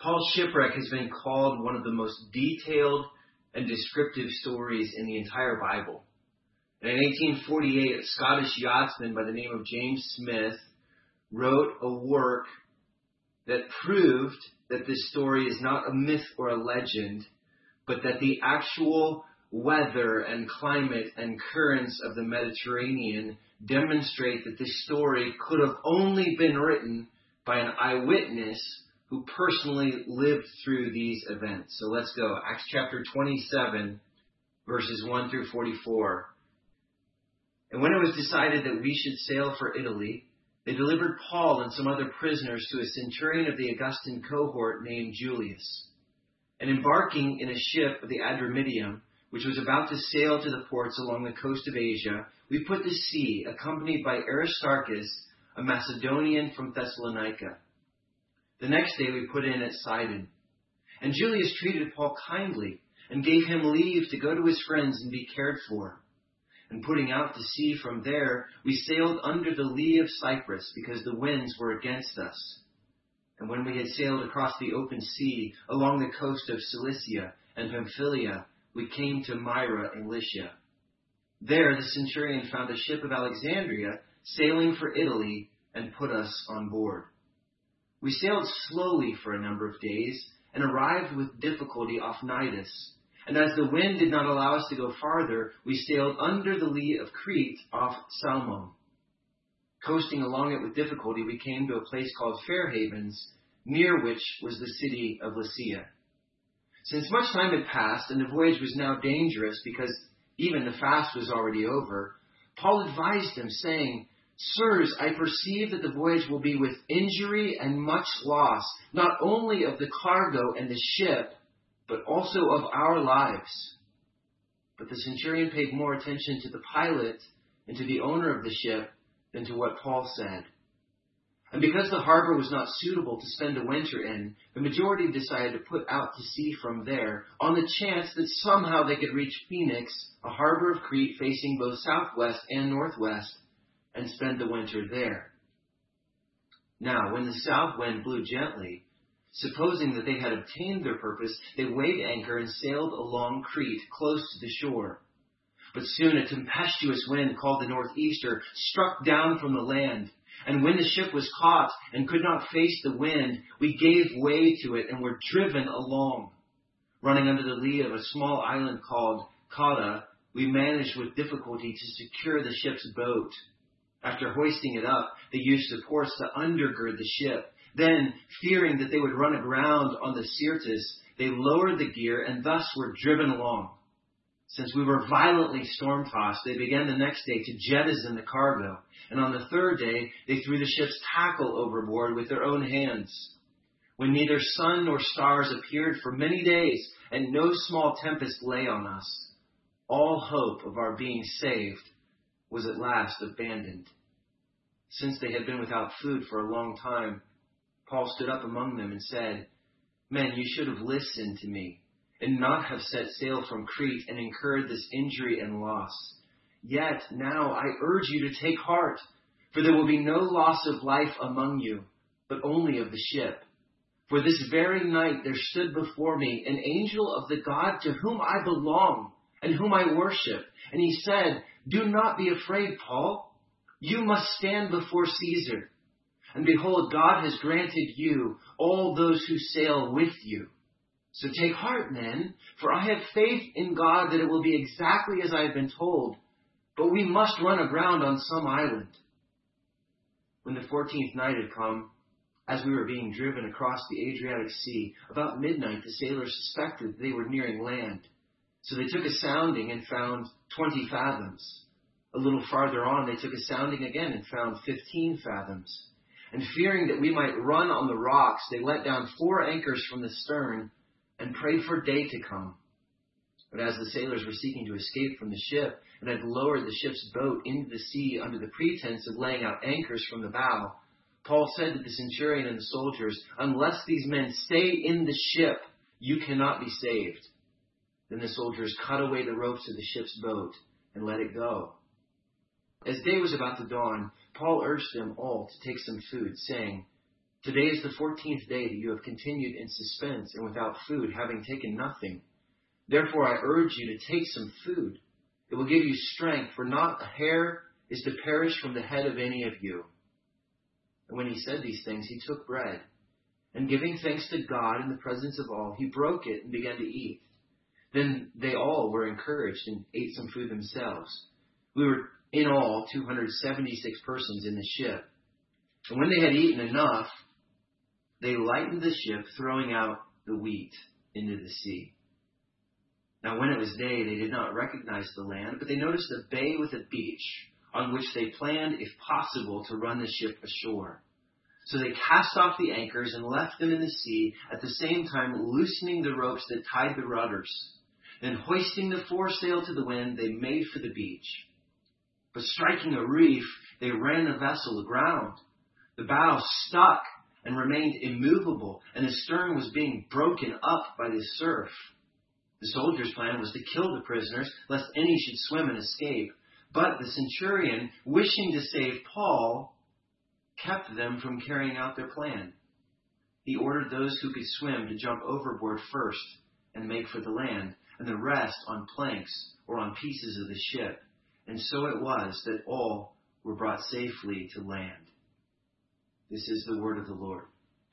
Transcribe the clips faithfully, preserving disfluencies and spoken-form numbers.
Paul's shipwreck has been called one of the most detailed and descriptive stories in the entire Bible. And in eighteen forty-eight, a Scottish yachtsman by the name of James Smith wrote a work that proved that this story is not a myth or a legend, but that the actual weather and climate and currents of the Mediterranean demonstrate that this story could have only been written by an eyewitness who personally lived through these events. So let's go. Acts chapter twenty-seven, verses one through forty-four. And when it was decided that we should sail for Italy, they delivered Paul and some other prisoners to a centurion of the Augustan cohort named Julius. And embarking in a ship of the Adramyttium, which was about to sail to the ports along the coast of Asia, we put to sea, accompanied by Aristarchus, a Macedonian from Thessalonica. The next day we put in at Sidon. And Julius treated Paul kindly and gave him leave to go to his friends and be cared for. And putting out to sea from there, we sailed under the lee of Cyprus because the winds were against us. And when we had sailed across the open sea along the coast of Cilicia and Pamphylia, we came to Myra in Lycia. There the centurion found a ship of Alexandria sailing for Italy and put us on board. We sailed slowly for a number of days and arrived with difficulty off Cnidus. And as the wind did not allow us to go farther, we sailed under the lee of Crete off Salmon. Coasting along it with difficulty, we came to a place called Fair Havens, near which was the city of Lasea. Since much time had passed and the voyage was now dangerous because even the fast was already over, Paul advised them, saying, "Sirs, I perceive that the voyage will be with injury and much loss, not only of the cargo and the ship, but also of our lives." But the centurion paid more attention to the pilot and to the owner of the ship than to what Paul said. And because the harbor was not suitable to spend a winter in, the majority decided to put out to sea from there on the chance that somehow they could reach Phoenix, a harbor of Crete facing both southwest and northwest, and spend the winter there. Now, when the south wind blew gently, supposing that they had obtained their purpose, they weighed anchor and sailed along Crete, close to the shore. But soon a tempestuous wind called the northeaster struck down from the land. And when the ship was caught and could not face the wind, we gave way to it and were driven along. Running under the lee of a small island called Cauda, we managed with difficulty to secure the ship's boat. After hoisting it up, they used supports to undergird the ship. Then, fearing that they would run aground on the Syrtis, they lowered the gear and thus were driven along. Since we were violently storm-tossed, they began the next day to jettison the cargo, and on the third day they threw the ship's tackle overboard with their own hands. When neither sun nor stars appeared for many days, and no small tempest lay on us, all hope of our being saved was at last abandoned. Since they had been without food for a long time, Paul stood up among them and said, "Men, you should have listened to me, and not have set sail from Crete and incurred this injury and loss. Yet now I urge you to take heart, for there will be no loss of life among you, but only of the ship. For this very night there stood before me an angel of the God to whom I belong and whom I worship. And he said, 'Do not be afraid, Paul. You must stand before Caesar. And behold, God has granted you all those who sail with you. So take heart, men, for I have faith in God that it will be exactly as I have been told. But we must run aground on some island.' When the fourteenth night had come, as we were being driven across the Adriatic Sea, about midnight the sailors suspected that they were nearing land. So they took a sounding and found twenty fathoms. A little farther on they took a sounding again and found fifteen fathoms. And fearing that we might run on the rocks, they let down four anchors from the stern and prayed for day to come. But as the sailors were seeking to escape from the ship and had lowered the ship's boat into the sea under the pretense of laying out anchors from the bow, Paul said to the centurion and the soldiers, 'Unless these men stay in the ship, you cannot be saved.' Then the soldiers cut away the ropes of the ship's boat and let it go. As day was about to dawn, Paul urged them all to take some food, saying, Today is the fourteenth day that you have continued in suspense and without food, having taken nothing. Therefore I urge you to take some food. It will give you strength, for not a hair is to perish from the head of any of you." And when he said these things, he took bread, and giving thanks to God in the presence of all, he broke it and began to eat. Then they all were encouraged and ate some food themselves. We were in all two hundred seventy-six persons in the ship. And when they had eaten enough, they lightened the ship, throwing out the wheat into the sea. Now when it was day, they did not recognize the land, but they noticed a bay with a beach, on which they planned, if possible, to run the ship ashore. So they cast off the anchors and left them in the sea, at the same time loosening the ropes that tied the rudders. Then hoisting the foresail to the wind, they made for the beach. But striking a reef, they ran the vessel aground. The bow stuck and remained immovable, and the stern was being broken up by the surf. The soldiers' plan was to kill the prisoners, lest any should swim and escape. But the centurion, wishing to save Paul, kept them from carrying out their plan. He ordered those who could swim to jump overboard first and make for the land, and the rest on planks or on pieces of the ship. And so it was that all were brought safely to land. This is the word of the Lord.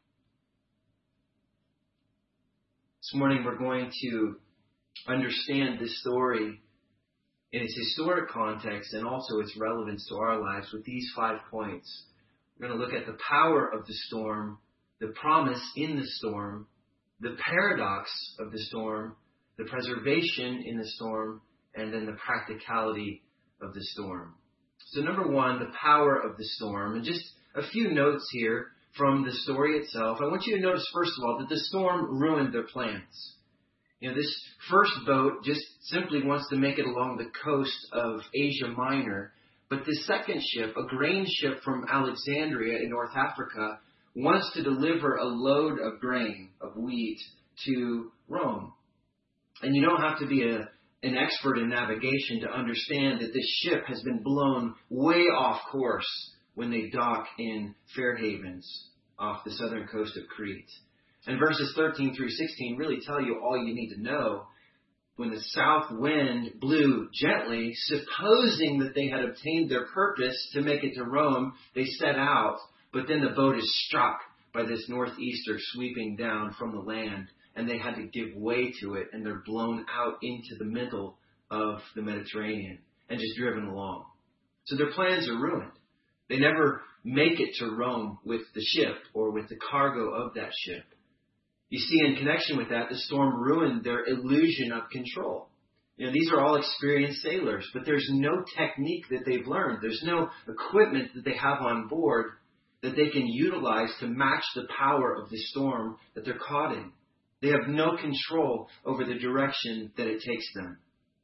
This morning we're going to understand this story in its historic context and also its relevance to our lives with these five points. We're going to look at the power of the storm, the promise in the storm, the paradox of the storm, the preservation in the storm, and then the practicality of the storm. So number one, the power of the storm. And just a few notes here from the story itself. I want you to notice, first of all, that the storm ruined their plans. You know, this first boat just simply wants to make it along the coast of Asia Minor. But the second ship, a grain ship from Alexandria in North Africa, wants to deliver a load of grain, of wheat, to Rome. And you don't have to be a, an expert in navigation to understand that this ship has been blown way off course when they dock in Fair Havens off the southern coast of Crete. And verses thirteen through sixteen really tell you all you need to know. When the south wind blew gently, supposing that they had obtained their purpose to make it to Rome, they set out. But then the boat is struck by this northeaster sweeping down from the land, and they had to give way to it, and they're blown out into the middle of the Mediterranean and just driven along. So their plans are ruined. They never make it to Rome with the ship or with the cargo of that ship. You see, in connection with that, the storm ruined their illusion of control. You know, these are all experienced sailors, but there's no technique that they've learned. There's no equipment that they have on board that they can utilize to match the power of the storm that they're caught in. They have no control over the direction that it takes them.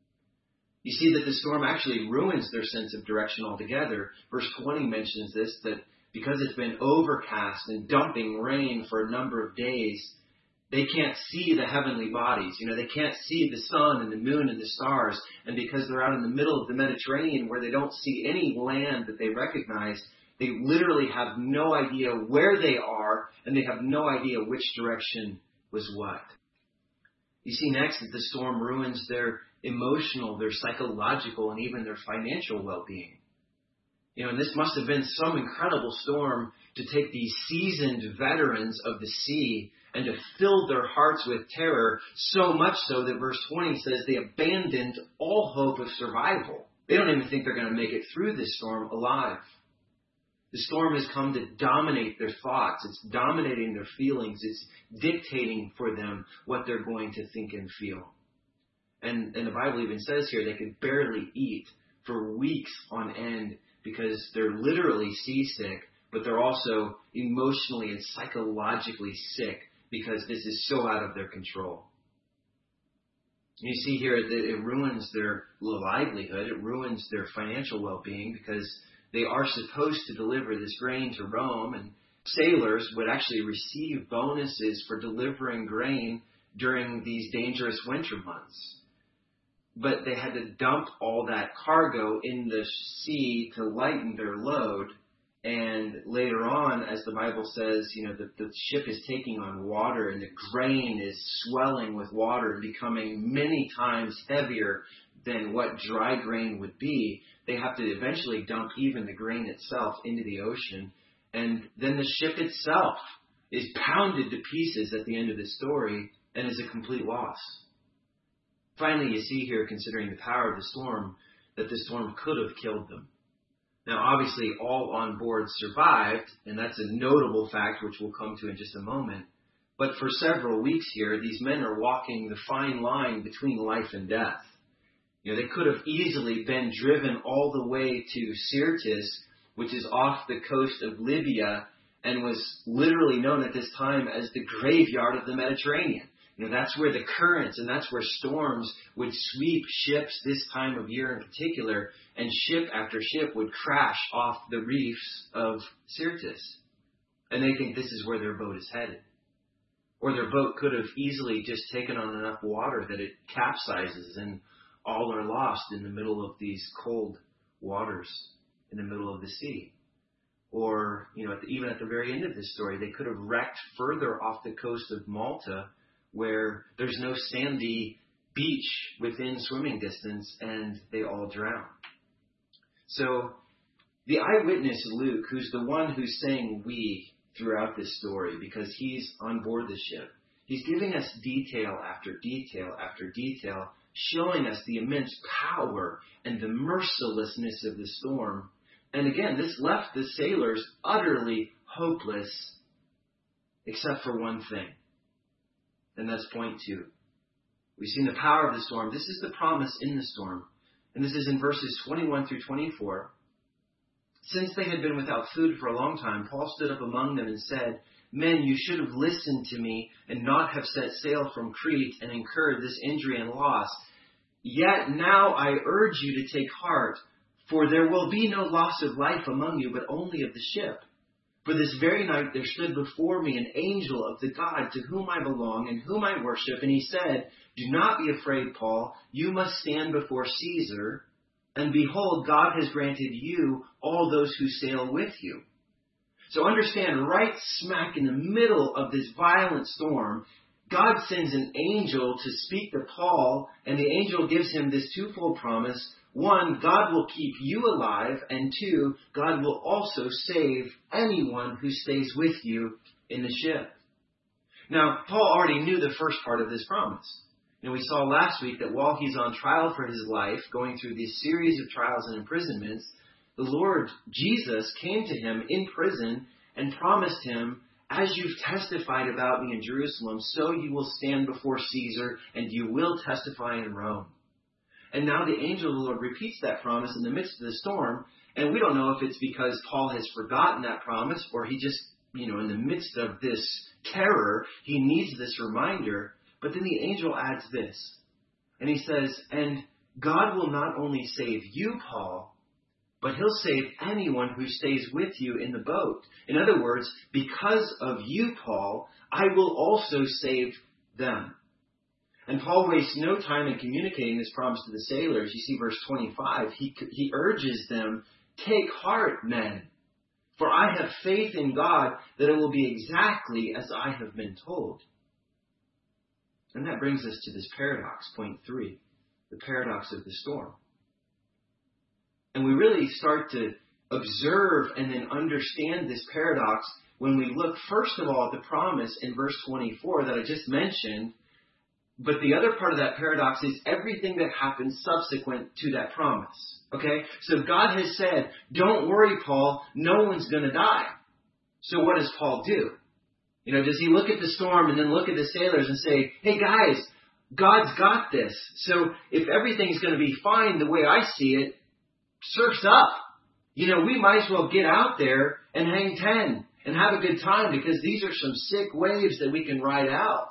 You see that the storm actually ruins their sense of direction altogether. Verse twenty mentions this, that because it's been overcast and dumping rain for a number of days, they can't see the heavenly bodies. You know, they can't see the sun and the moon and the stars. And because they're out in the middle of the Mediterranean where they don't see any land that they recognize, they literally have no idea where they are, and they have no idea which direction was what. You see next that the storm ruins their emotional, their psychological, and even their financial well-being. You know, and this must have been some incredible storm to take these seasoned veterans of the sea and to fill their hearts with terror, so much so that verse twenty says they abandoned all hope of survival. They don't even think they're going to make it through this storm alive. The storm has come to dominate their thoughts. It's dominating their feelings. It's dictating for them what they're going to think and feel. And, and the Bible even says here they could barely eat for weeks on end because they're literally seasick, but they're also emotionally and psychologically sick because this is so out of their control. You see here that it ruins their livelihood. It ruins their financial well-being because they are supposed to deliver this grain to Rome, and sailors would actually receive bonuses for delivering grain during these dangerous winter months. But they had to dump all that cargo in the sea to lighten their load, And later on, as the Bible says, you know, the, the ship is taking on water and the grain is swelling with water and becoming many times heavier than what dry grain would be. They have to eventually dump even the grain itself into the ocean. And then the ship itself is pounded to pieces at the end of the story and is a complete loss. Finally, you see here, considering the power of the storm, that the storm could have killed them. Now, obviously, all on board survived, and that's a notable fact, which we'll come to in just a moment. But for several weeks here, these men are walking the fine line between life and death. You know, they could have easily been driven all the way to Syrtis, which is off the coast of Libya, and was literally known at this time as the graveyard of the Mediterranean. You know, that's where the currents and that's where storms would sweep ships this time of year in particular, and ship after ship would crash off the reefs of Syrtis. And they think this is where their boat is headed. Or their boat could have easily just taken on enough water that it capsizes and all are lost in the middle of these cold waters in the middle of the sea. Or, you know, at the, even at the very end of this story, they could have wrecked further off the coast of Malta, where there's no sandy beach within swimming distance, and they all drown. So the eyewitness Luke, who's the one who's saying we throughout this story because he's on board the ship, he's giving us detail after detail after detail, showing us the immense power and the mercilessness of the storm. And again, this left the sailors utterly hopeless, except for one thing. And that's point two. We've seen the power of the storm. This is the promise in the storm. And this is in verses twenty-one through twenty-four. Since they had been without food for a long time, Paul stood up among them and said, "Men, you should have listened to me and not have set sail from Crete and incurred this injury and loss. Yet now I urge you to take heart, for there will be no loss of life among you, but only of the ship. For this very night there stood before me an angel of the God to whom I belong and whom I worship, and he said, 'Do not be afraid, Paul. You must stand before Caesar. And behold, God has granted you all those who sail with you.'" So understand, right smack in the middle of this violent storm, God sends an angel to speak to Paul, and the angel gives him this twofold promise. One, God will keep you alive, and two, God will also save anyone who stays with you in the ship. Now, Paul already knew the first part of this promise. And we saw last week that while he's on trial for his life, going through this series of trials and imprisonments, the Lord Jesus came to him in prison and promised him, "As you've testified about me in Jerusalem, so you will stand before Caesar and you will testify in Rome." And now the angel of the Lord repeats that promise in the midst of the storm. And we don't know if it's because Paul has forgotten that promise or he just, you know, in the midst of this terror, he needs this reminder. But then the angel adds this. And he says, "And God will not only save you, Paul, but he'll save anyone who stays with you in the boat. In other words, because of you, Paul, I will also save them." And Paul wastes no time in communicating this promise to the sailors. You see verse twenty-five. He, he urges them, "Take heart, men, for I have faith in God that it will be exactly as I have been told." And that brings us to this paradox, point three, the paradox of the storm. And we really start to observe and then understand this paradox when we look, first of all, at the promise in verse twenty-four that I just mentioned. But the other part of that paradox is everything that happens subsequent to that promise. Okay? So God has said, "Don't worry, Paul, no one's going to die." So what does Paul do? You know, does he look at the storm and then look at the sailors and say, "Hey guys, God's got this. So if everything's going to be fine the way I see it, surf's up. You know, we might as well get out there and hang ten and have a good time because these are some sick waves that we can ride out."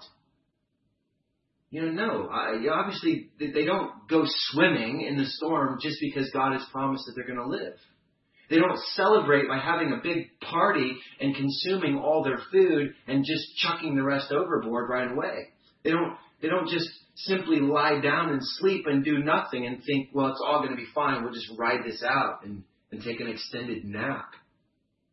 You know, no. I, obviously, they don't go swimming in the storm just because God has promised that they're going to live. They don't celebrate by having a big party and consuming all their food and just chucking the rest overboard right away. They don't, they don't just simply lie down and sleep and do nothing and think, well, it's all going to be fine. We'll just ride this out and, and take an extended nap.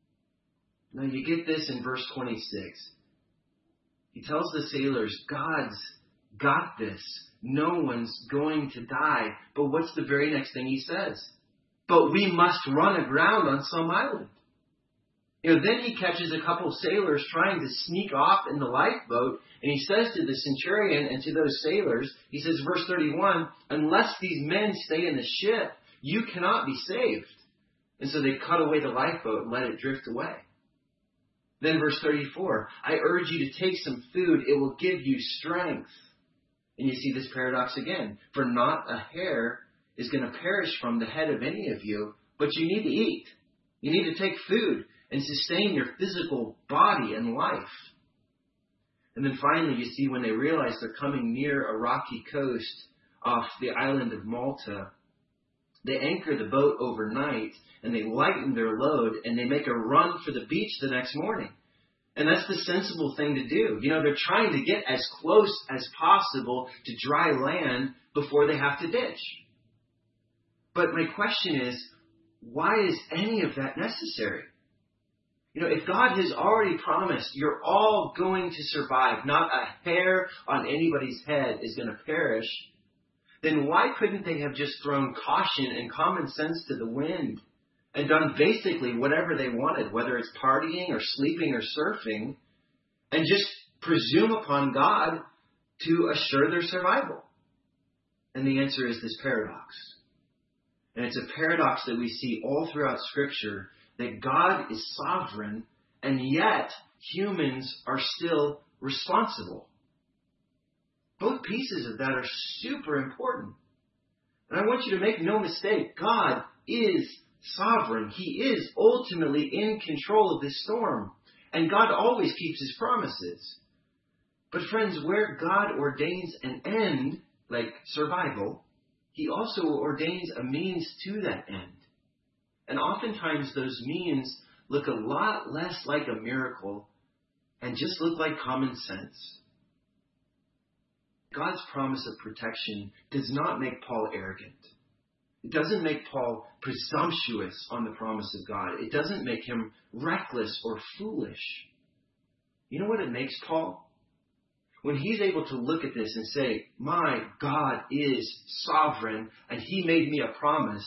Now you get this in verse twenty-six. He tells the sailors, God's got this. No one's going to die. But what's the very next thing he says? But we must run aground on some island. You know, then he catches a couple of sailors trying to sneak off in the lifeboat, and he says to the centurion and to those sailors, he says, verse thirty-one, unless these men stay in the ship, you cannot be saved. And so they cut away the lifeboat and let it drift away. Then verse thirty-four, I urge you to take some food, it will give you strength. And you see this paradox again, for not a hair is going to perish from the head of any of you, but you need to eat. You need to take food and sustain your physical body and life. And then finally, you see when they realize they're coming near a rocky coast off the island of Malta, they anchor the boat overnight and they lighten their load and they make a run for the beach the next morning. And that's the sensible thing to do. You know, they're trying to get as close as possible to dry land before they have to ditch. But my question is, why is any of that necessary? You know, if God has already promised you're all going to survive, not a hair on anybody's head is going to perish, then why couldn't they have just thrown caution and common sense to the wind and done basically whatever they wanted, whether it's partying or sleeping or surfing, and just presume upon God to assure their survival? And the answer is this paradox. And it's a paradox that we see all throughout Scripture, that God is sovereign, and yet humans are still responsible. Both pieces of that are super important. And I want you to make no mistake, God is sovereign. He is ultimately in control of this storm. And God always keeps His promises. But friends, where God ordains an end, like survival, He also ordains a means to that end. And oftentimes those means look a lot less like a miracle and just look like common sense. God's promise of protection does not make Paul arrogant. It doesn't make Paul presumptuous on the promise of God. It doesn't make him reckless or foolish. You know what it makes Paul? When he's able to look at this and say, my God is sovereign and He made me a promise.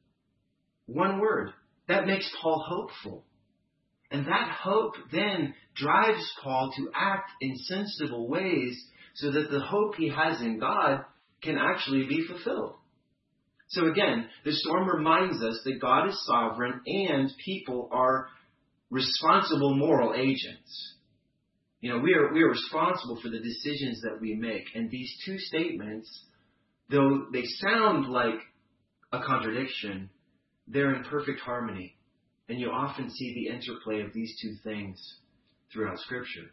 One word, that makes Paul hopeful. And that hope then drives Paul to act in sensible ways so that the hope he has in God can actually be fulfilled. So again, the storm reminds us that God is sovereign and people are responsible moral agents. You know, we are we are responsible for the decisions that we make. And these two statements, though they sound like a contradiction, they're in perfect harmony. And you often see the interplay of these two things throughout Scripture.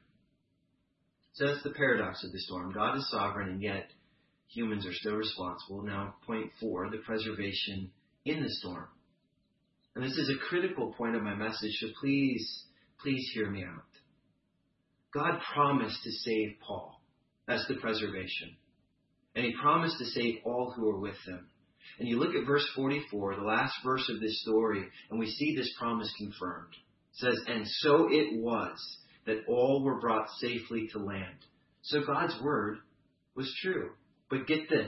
So that's the paradox of the storm. God is sovereign, and yet humans are still responsible. Now, point four, the preservation in the storm. And this is a critical point of my message, so please, please hear me out. God promised to save Paul. That's the preservation. And He promised to save all who are with him. And you look at verse forty-four, the last verse of this story, and we see this promise confirmed. It says, and so it was that all were brought safely to land. So God's word was true. But get this,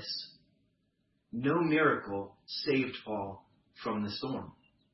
no miracle saved Paul from the storm.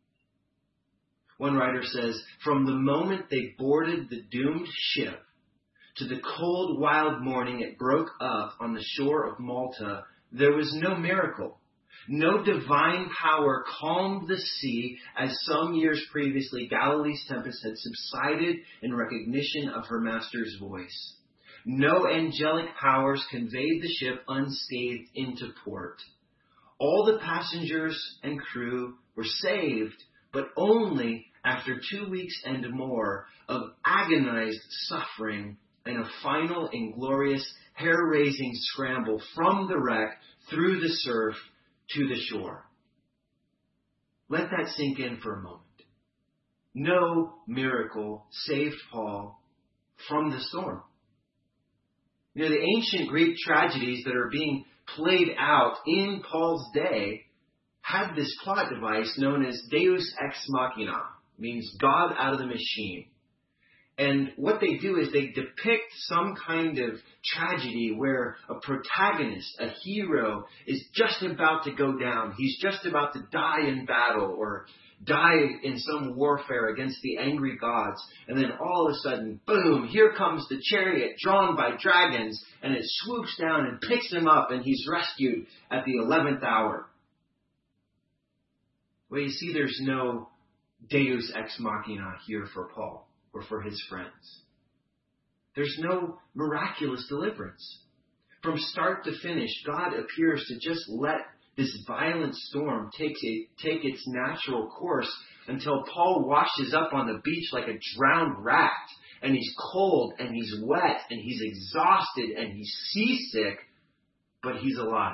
One writer says, from the moment they boarded the doomed ship to the cold, wild morning it broke up on the shore of Malta, there was no miracle. No divine power calmed the sea as some years previously Galilee's tempest had subsided in recognition of her master's voice. No angelic powers conveyed the ship unscathed into port. All the passengers and crew were saved, but only after two weeks and more of agonized suffering and a final inglorious, hair-raising scramble from the wreck through the surf to the shore. Let that sink in for a moment. No miracle saved Paul from the storm. You know, the ancient Greek tragedies that are being played out in Paul's day had this plot device known as Deus ex machina, means God out of the machine. And what they do is they depict some kind of tragedy where a protagonist, a hero, is just about to go down. He's just about to die in battle or die in some warfare against the angry gods. And then all of a sudden, boom, here comes the chariot drawn by dragons, and it swoops down and picks him up, and he's rescued at the eleventh hour. Well, you see, there's no Deus ex machina here for Paul or for his friends. There's no miraculous deliverance. From start to finish, God appears to just let this violent storm take, a, take its natural course until Paul washes up on the beach like a drowned rat, and he's cold, and he's wet, and he's exhausted, and he's seasick, but he's alive.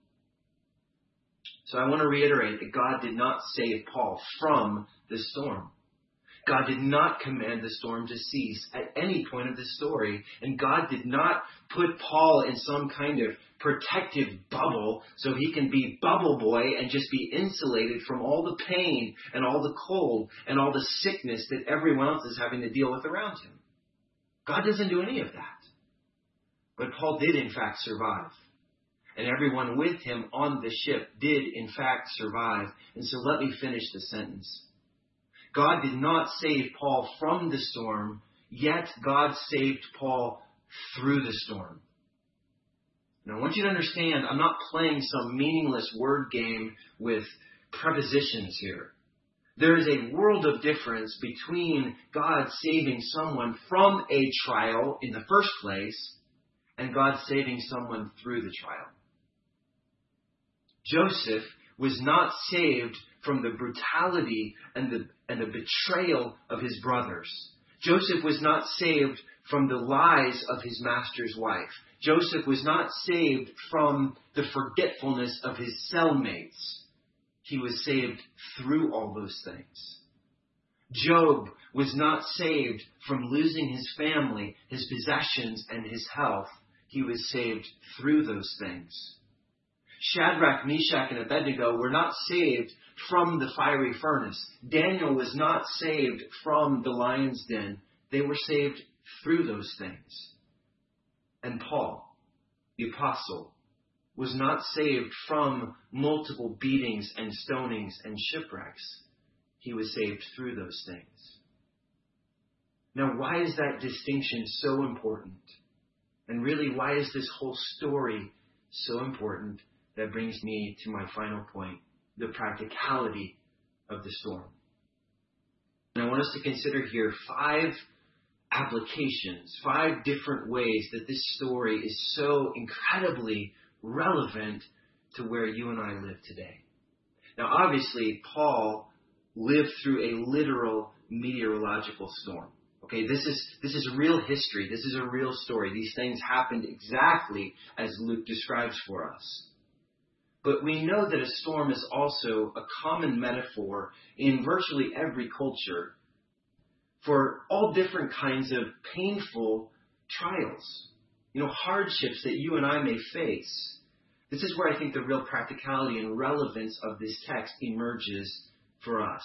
So I want to reiterate that God did not save Paul from the storm. God did not command the storm to cease at any point of the story. And God did not put Paul in some kind of protective bubble so he can be bubble boy and just be insulated from all the pain and all the cold and all the sickness that everyone else is having to deal with around him. God doesn't do any of that. But Paul did in fact survive. And everyone with him on the ship did in fact survive. And so let me finish the sentence. God did not save Paul from the storm, yet God saved Paul through the storm. Now I want you to understand, I'm not playing some meaningless word game with prepositions here. There is a world of difference between God saving someone from a trial in the first place and God saving someone through the trial. Joseph was not saved from the brutality and the, and the betrayal of his brothers. Joseph was not saved from the lies of his master's wife. Joseph was not saved from the forgetfulness of his cellmates. He was saved through all those things. Job was not saved from losing his family, his possessions, and his health. He was saved through those things. Shadrach, Meshach, and Abednego were not saved from the fiery furnace. Daniel was not saved from the lion's den. They were saved through those things. And Paul, the apostle, was not saved from multiple beatings and stonings and shipwrecks. He was saved through those things. Now, why is that distinction so important? And really, why is this whole story so important? That brings me to my final point, the practicality of the storm. And I want us to consider here five applications, five different ways that this story is so incredibly relevant to where you and I live today. Now, obviously, Paul lived through a literal meteorological storm. Okay, this is this is real history. This is a real story. These things happened exactly as Luke describes for us. But we know that a storm is also a common metaphor in virtually every culture for all different kinds of painful trials, you know, hardships that you and I may face. This is where I think the real practicality and relevance of this text emerges for us.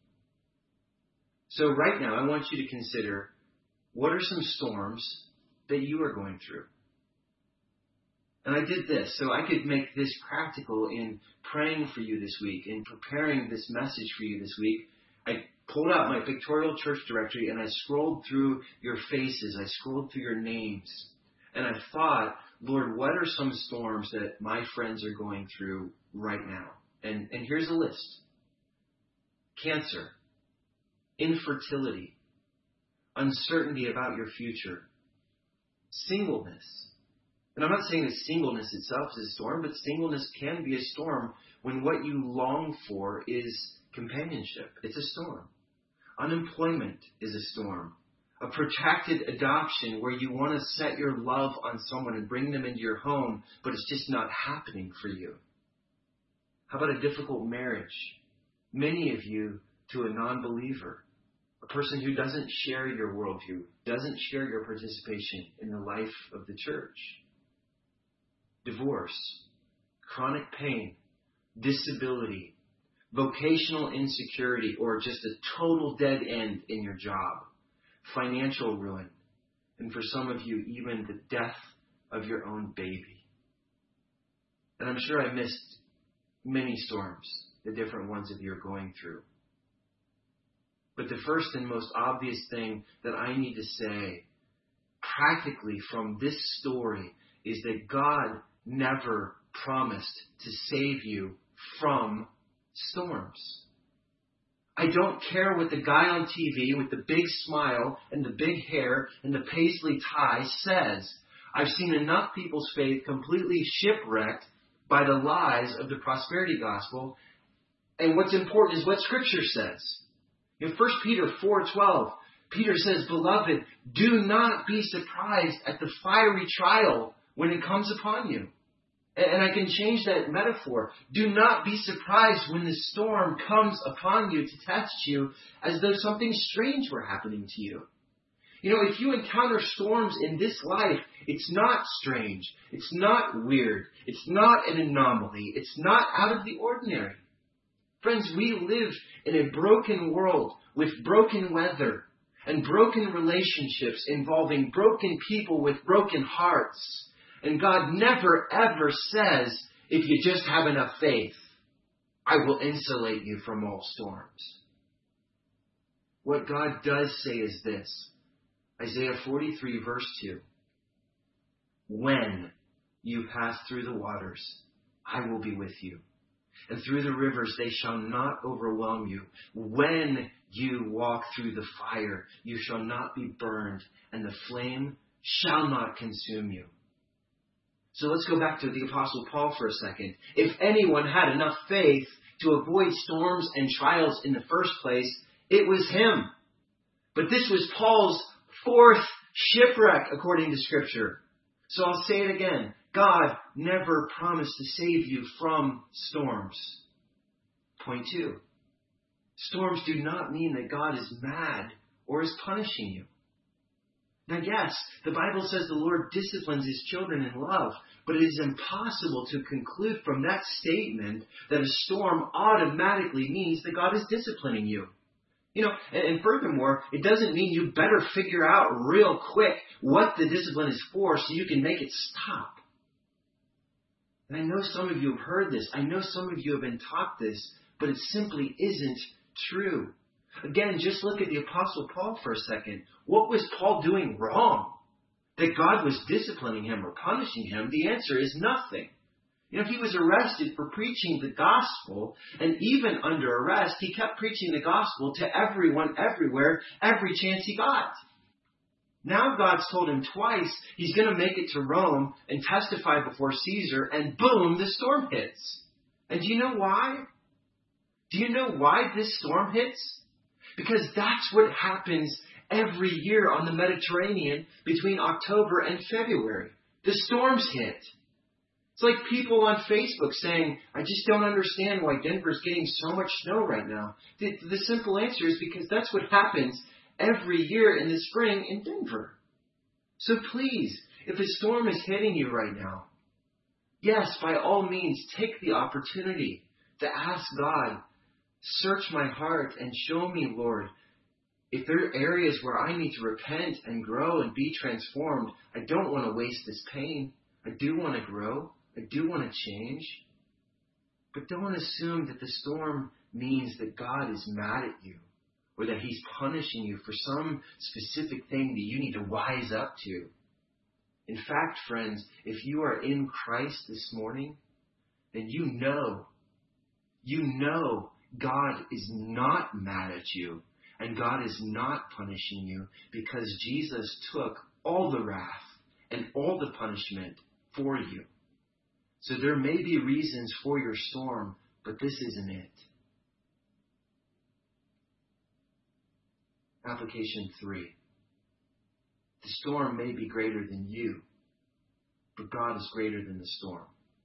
So right now, I want you to consider, what are some storms that you are going through? And I did this so I could make this practical in praying for you this week, in preparing this message for you this week. I pulled out my pictorial church directory and I scrolled through your faces. I scrolled through your names. And I thought, Lord, what are some storms that my friends are going through right now? And, and here's a list. Cancer, infertility, uncertainty about your future, singleness. And I'm not saying that singleness itself is a storm, but singleness can be a storm when what you long for is companionship. It's a storm. Unemployment is a storm. A protracted adoption where you want to set your love on someone and bring them into your home, but it's just not happening for you. How about a difficult marriage? Many of you to a non-believer, a person who doesn't share your worldview, doesn't share your participation in the life of the church. Divorce, chronic pain, disability, vocational insecurity, or just a total dead end in your job. financial ruin, and for some of you, even the death of your own baby. And I'm sure I missed many storms, the different ones that you're going through. But the first and most obvious thing that I need to say practically from this story is that God never promised to save you from storms. I don't care what the guy on T V with the big smile and the big hair and the paisley tie says. I've seen enough people's faith completely shipwrecked by the lies of the prosperity gospel. And what's important is what Scripture says. In First Peter four twelve, Peter says, "Beloved, do not be surprised at the fiery trial when it comes upon you." And I can change that metaphor. Do not be surprised when the storm comes upon you to test you as though something strange were happening to you. You know, if you encounter storms in this life, it's not strange. It's not weird. It's not an anomaly. It's not out of the ordinary. Friends, we live in a broken world with broken weather and broken relationships involving broken people with broken hearts. And God never, ever says, if you just have enough faith, I will insulate you from all storms. What God does say is this. Isaiah forty-three, verse two. When you pass through the waters, I will be with you. And through the rivers, they shall not overwhelm you. When you walk through the fire, you shall not be burned, and the flame shall not consume you. So let's go back to the Apostle Paul for a second. If anyone had enough faith to avoid storms and trials in the first place, it was him. But this was Paul's fourth shipwreck, according to Scripture. So I'll say it again. God never promised to save you from storms. Point two. Storms do not mean that God is mad or is punishing you. Now, yes, the Bible says the Lord disciplines His children in love, but it is impossible to conclude from that statement that a storm automatically means that God is disciplining you. You know, and, and furthermore, it doesn't mean you better figure out real quick what the discipline is for so you can make it stop. And I know some of you have heard this. I know some of you have been taught this, but it simply isn't true. Again, just look at the Apostle Paul for a second. What was Paul doing wrong? That God was disciplining him or punishing him? The answer is nothing. You know, he was arrested for preaching the gospel, and even under arrest, he kept preaching the gospel to everyone, everywhere, every chance he got. Now God's told him twice he's going to make it to Rome and testify before Caesar, and boom, the storm hits. And do you know why? Do you know why this storm hits? Because that's what happens every year on the Mediterranean between October and February. The storms hit. It's like people on Facebook saying, I just don't understand why Denver's getting so much snow right now. The, the simple answer is because that's what happens every year in the spring in Denver. So please, if a storm is hitting you right now, yes, by all means, take the opportunity to ask God, search my heart and show me, Lord, if there are areas where I need to repent and grow and be transformed. I don't want to waste this pain. I do want to grow. I do want to change. But don't assume that the storm means that God is mad at you or that He's punishing you for some specific thing that you need to wise up to. In fact, friends, if you are in Christ this morning, then you know, you know God is not mad at you and God is not punishing you because Jesus took all the wrath and all the punishment for you. So there may be reasons for your storm, but this isn't it. Application three. The storm may be greater than you, but God is greater than the storm.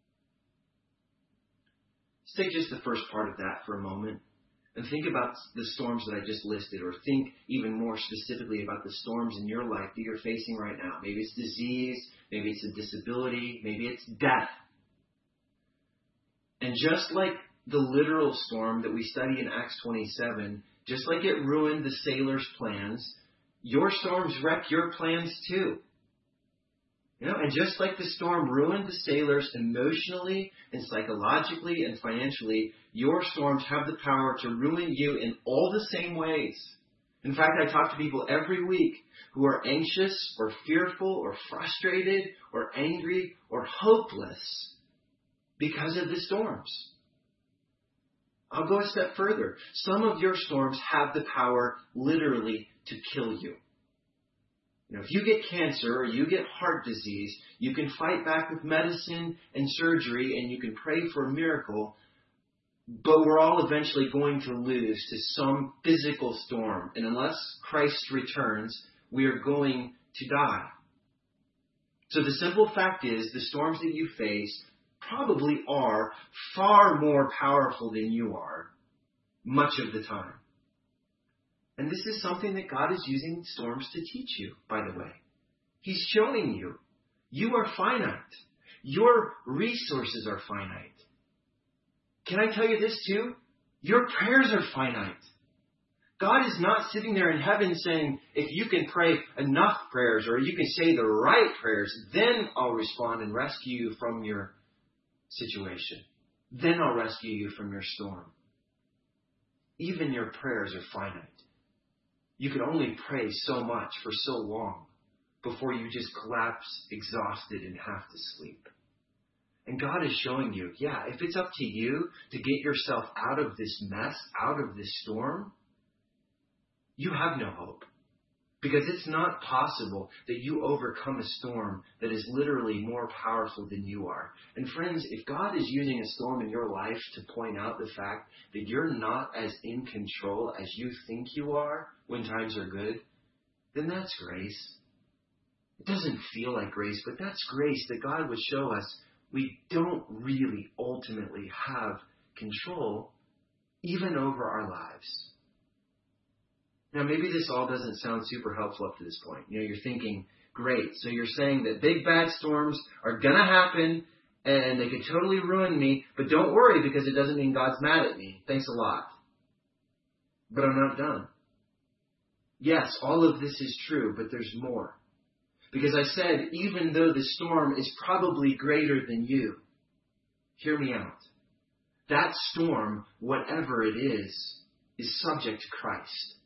Let's take just the first part of that for a moment and think about the storms that I just listed, or think even more specifically about the storms in your life that you're facing right now. Maybe it's disease, maybe it's a disability, maybe it's death. And just like the literal storm that we study in Acts twenty-seven, just like it ruined the sailors' plans, your storms wreck your plans too. You know, and just like the storm ruined the sailors emotionally and psychologically and financially, your storms have the power to ruin you in all the same ways. In fact, I talk to people every week who are anxious or fearful or frustrated or angry or hopeless because of the storms. I'll go a step further. Some of your storms have the power literally to kill you. You know, if you get cancer or you get heart disease, you can fight back with medicine and surgery and you can pray for a miracle, but we're all eventually going to lose to some physical storm. And unless Christ returns, we are going to die. So the simple fact is, the storms that you face probably are far more powerful than you are much of the time. And this is something that God is using storms to teach you, by the way. He's showing you, you are finite. Your resources are finite. Can I tell you this too? Your prayers are finite. God is not sitting there in heaven saying, if you can pray enough prayers or you can say the right prayers, then I'll respond and rescue you from your situation. Then I'll rescue you from your storm. Even your prayers are finite. You can only pray so much for so long before you just collapse exhausted and have to sleep. And God is showing you, yeah, if it's up to you to get yourself out of this mess, out of this storm, you have no hope. Because it's not possible that you overcome a storm that is literally more powerful than you are. And friends, if God is using a storm in your life to point out the fact that you're not as in control as you think you are when times are good, then that's grace. It doesn't feel like grace, but that's grace that God would show us we don't really ultimately have control even over our lives. Now, maybe this all doesn't sound super helpful up to this point. You know, you're thinking, great, so you're saying that big bad storms are going to happen and they could totally ruin me, but don't worry because it doesn't mean God's mad at me. Thanks a lot. But I'm not done. Yes, all of this is true, but there's more. Because I said, even though the storm is probably greater than you, hear me out. That storm, whatever it is, is subject to Christ.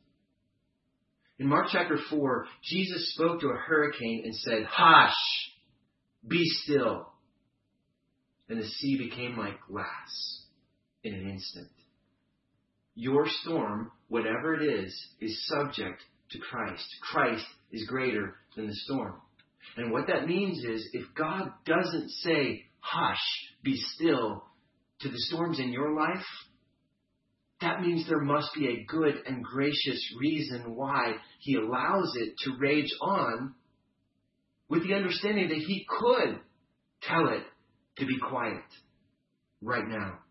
In Mark chapter four, Jesus spoke to a hurricane and said, "Hush, be still." And the sea became like glass in an instant. Your storm, whatever it is, is subject to Christ. Christ is greater than the storm. And what that means is, if God doesn't say, "Hush, be still," to the storms in your life, that means there must be a good and gracious reason why He allows it to rage on, with the understanding that He could tell it to be quiet right now.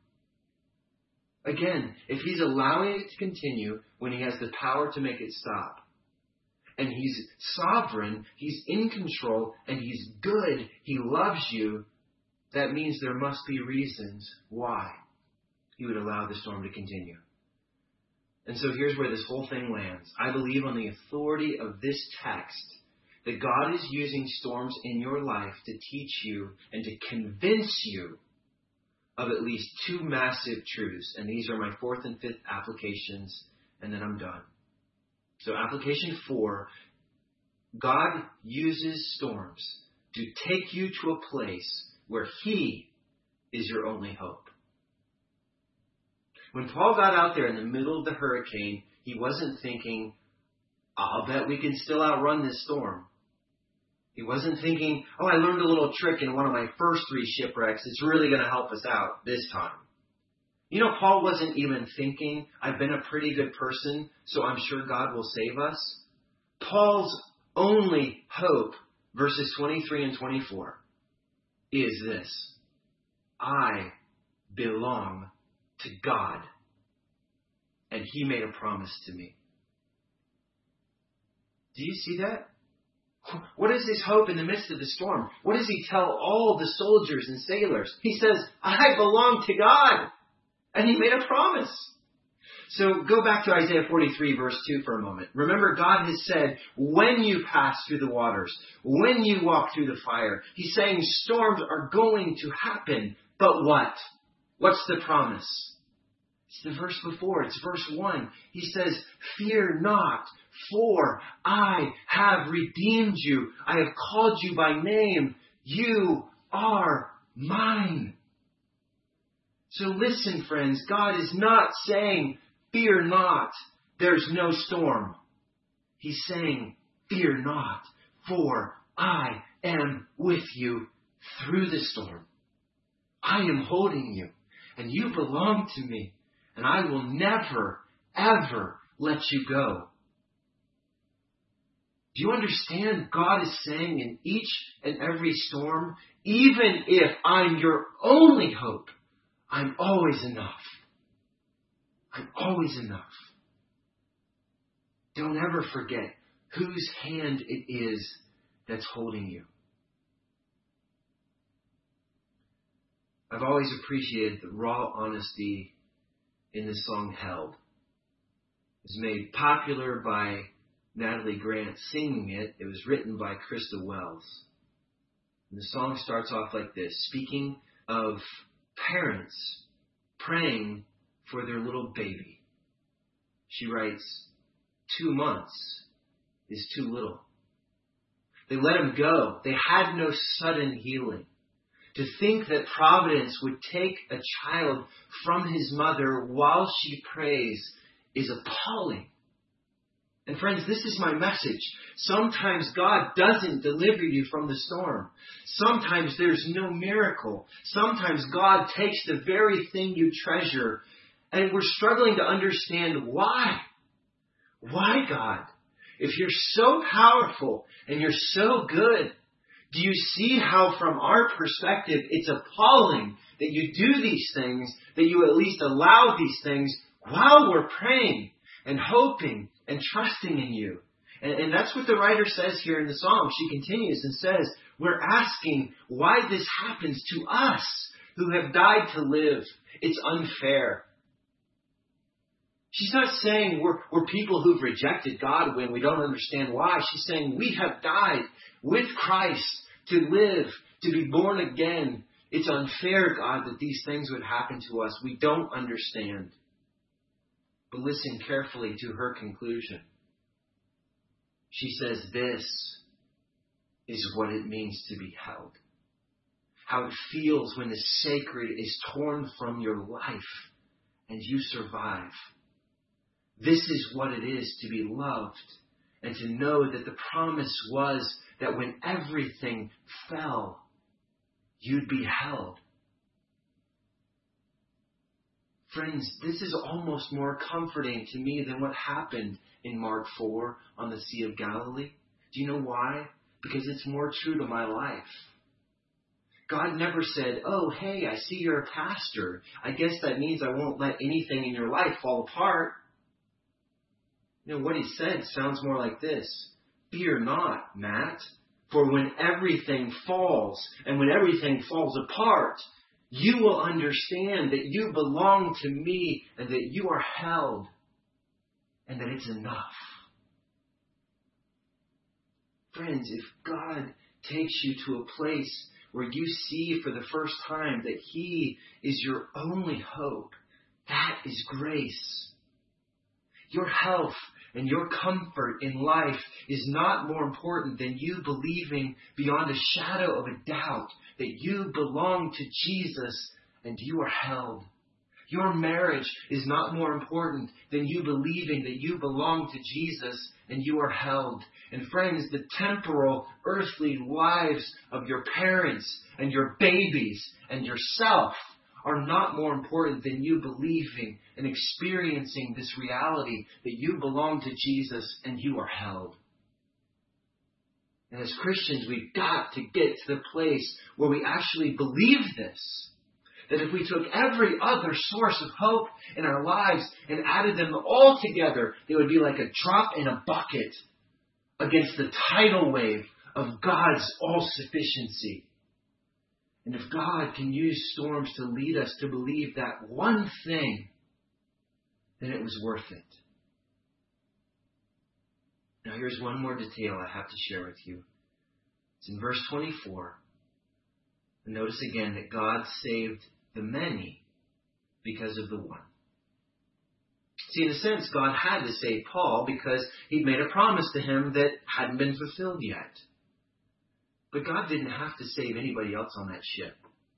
Again, if He's allowing it to continue when He has the power to make it stop, and He's sovereign, He's in control, and He's good, He loves you, that means there must be reasons why He would allow the storm to continue. And so here's where this whole thing lands. I believe on the authority of this text that God is using storms in your life to teach you and to convince you of at least two massive truths. And these are my fourth and fifth applications, and then I'm done. So application four, God uses storms to take you to a place where He is your only hope. When Paul got out there in the middle of the hurricane, he wasn't thinking, I'll bet we can still outrun this storm. He wasn't thinking, oh, I learned a little trick in one of my first three shipwrecks. It's really going to help us out this time. You know, Paul wasn't even thinking, I've been a pretty good person, so I'm sure God will save us. Paul's only hope, verses twenty-three and twenty-four, is this: I belong to God, and He made a promise to me. Do you see that? What is his hope in the midst of the storm? What does he tell all the soldiers and sailors? He says, I belong to God, and He made a promise. So go back to Isaiah forty-three, verse two for a moment. Remember, God has said, when you pass through the waters, when you walk through the fire, he's saying storms are going to happen. But what? What's the promise? It's the verse before. It's verse one. He says, fear not, for I have redeemed you. I have called you by name. You are mine. So listen, friends, God is not saying, fear not, there's no storm. He's saying, fear not, for I am with you through the storm. I am holding you, and you belong to me, and I will never, ever let you go. Do you understand? God is saying in each and every storm, even if I'm your only hope, I'm always enough. I'm always enough. Don't ever forget whose hand it is that's holding you. I've always appreciated the raw honesty in the song Held. It was made popular by Natalie Grant singing it. It was written by Krista Wells. And the song starts off like this, speaking of parents praying for their little baby. She writes, two months is too little. They let him go. They had no sudden healing. To think that Providence would take a child from his mother while she prays is appalling. And friends, this is my message. Sometimes God doesn't deliver you from the storm. Sometimes there's no miracle. Sometimes God takes the very thing you treasure, and we're struggling to understand why. Why, God? If you're so powerful and you're so good, do you see how from our perspective it's appalling that you do these things, that you at least allow these things while we're praying and hoping and trusting in you? And, and that's what the writer says here in the psalm. She continues and says, we're asking why this happens to us who have died to live. It's unfair. She's not saying we're, we're people who've rejected God when we don't understand why. She's saying we have died with Christ to live, to be born again. It's unfair, God, that these things would happen to us. We don't understand. But listen carefully to her conclusion. She says this is what it means to be held. How it feels when the sacred is torn from your life and you survive. This is what it is to be loved and to know that the promise was that when everything fell, you'd be held. Friends, this is almost more comforting to me than what happened in Mark four on the Sea of Galilee. Do you know why? Because it's more true to my life. God never said, oh, hey, I see you're a pastor. I guess that means I won't let anything in your life fall apart. You know, what he said sounds more like this. Fear not, Matt, for when everything falls and when everything falls apart, you will understand that you belong to me and that you are held and that it's enough. Friends, if God takes you to a place where you see for the first time that He is your only hope, that is grace. Your health and your comfort in life is not more important than you believing beyond a shadow of a doubt that you belong to Jesus and you are held. Your marriage is not more important than you believing that you belong to Jesus and you are held. And friends, the temporal, earthly lives of your parents and your babies and yourself are not more important than you believing and experiencing this reality that you belong to Jesus and you are held. And as Christians, we've got to get to the place where we actually believe this. That if we took every other source of hope in our lives and added them all together, they would be like a drop in a bucket against the tidal wave of God's all-sufficiency. And if God can use storms to lead us to believe that one thing, then it was worth it. Now here's one more detail I have to share with you. It's in verse twenty-four. And notice again that God saved the many because of the one. See, in a sense, God had to save Paul because he'd made a promise to him that hadn't been fulfilled yet. But God didn't have to save anybody else on that ship.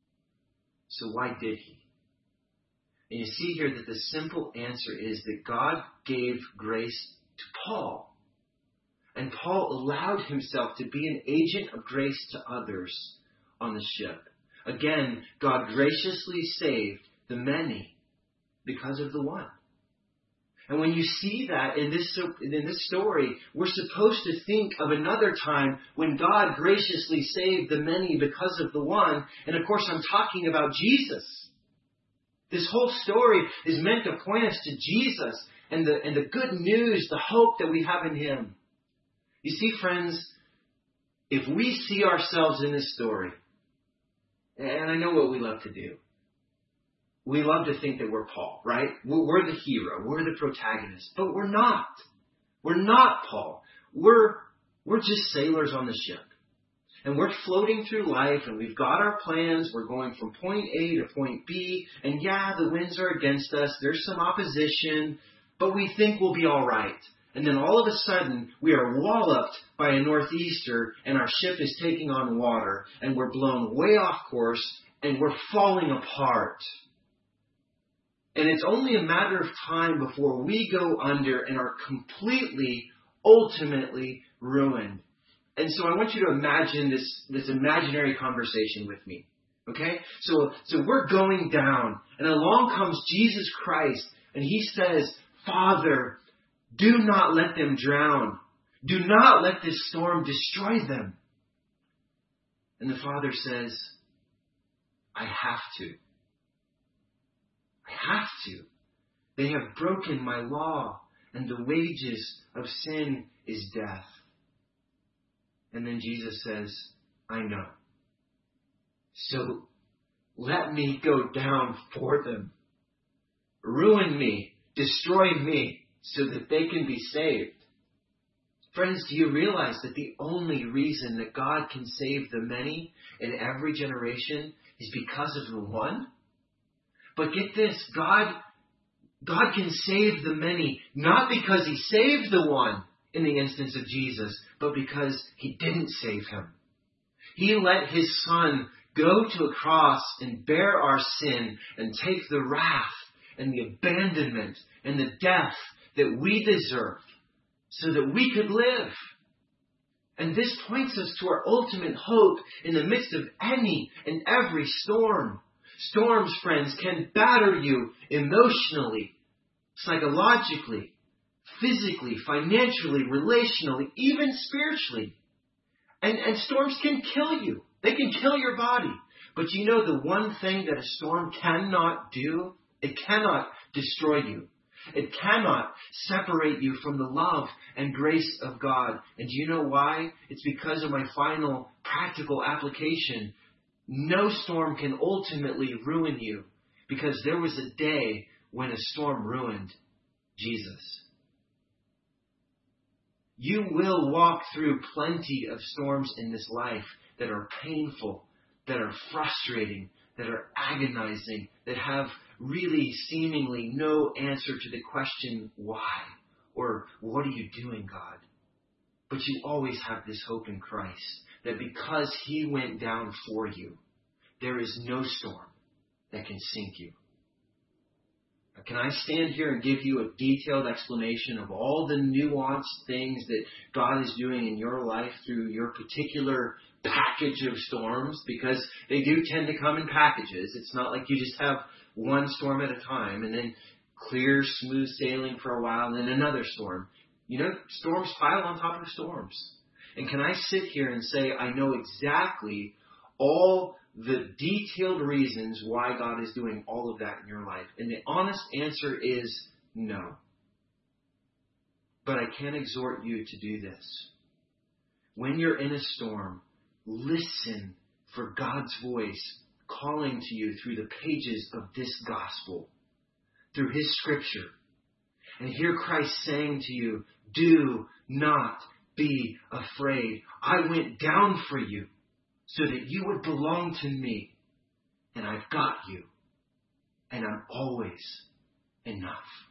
So why did he? And you see here that the simple answer is that God gave grace to Paul. And Paul allowed himself to be an agent of grace to others on the ship. Again, God graciously saved the many because of the one. And when you see that in this, in this story, we're supposed to think of another time when God graciously saved the many because of the one. And of course, I'm talking about Jesus. This whole story is meant to point us to Jesus and the, and the good news, the hope that we have in Him. You see, friends, if we see ourselves in this story, and I know what we love to do, we love to think that we're Paul, right? We're the hero. We're the protagonist. But we're not. We're not Paul. We're, we're just sailors on the ship. And we're floating through life, and we've got our plans. We're going from point A to point B. And yeah, the winds are against us. There's some opposition. But we think we'll be all right. And then all of a sudden, we are walloped by a northeaster, and our ship is taking on water. And we're blown way off course, and we're falling apart. And it's only a matter of time before we go under and are completely, ultimately ruined. And so I want you to imagine this, this imaginary conversation with me. Okay? So, so we're going down, and along comes Jesus Christ, and He says, Father, do not let them drown. Do not let this storm destroy them. And the Father says, I have to. I have to. They have broken my law, and the wages of sin is death. And then Jesus says, I know. So let me go down for them. Ruin me, destroy me, so that they can be saved. Friends, do you realize that the only reason that God can save the many in every generation is because of the one? But get this, God, God can save the many, not because He saved the one in the instance of Jesus, but because He didn't save him. He let His Son go to a cross and bear our sin and take the wrath and the abandonment and the death that we deserve so that we could live. And this points us to our ultimate hope in the midst of any and every storm. Storms, friends, can batter you emotionally, psychologically, physically, financially, relationally, even spiritually. And, and storms can kill you. They can kill your body. But you know the one thing that a storm cannot do? It cannot destroy you. It cannot separate you from the love and grace of God. And do you know why? It's because of my final practical application. No storm can ultimately ruin you, because there was a day when a storm ruined Jesus. You will walk through plenty of storms in this life that are painful, that are frustrating, that are agonizing, that have really seemingly no answer to the question, why? Or what are you doing, God? But you always have this hope in Christ, that because He went down for you, there is no storm that can sink you. Now, can I stand here and give you a detailed explanation of all the nuanced things that God is doing in your life through your particular package of storms? Because they do tend to come in packages. It's not like you just have one storm at a time and then clear, smooth sailing for a while and then another storm. You know, storms pile on top of storms. And can I sit here and say I know exactly all the detailed reasons why God is doing all of that in your life? And the honest answer is no. But I can exhort you to do this. When you're in a storm, listen for God's voice calling to you through the pages of this gospel, through His scripture. And hear Christ saying to you, do not be afraid. I went down for you so that you would belong to me. And I've got you. And I'm always enough.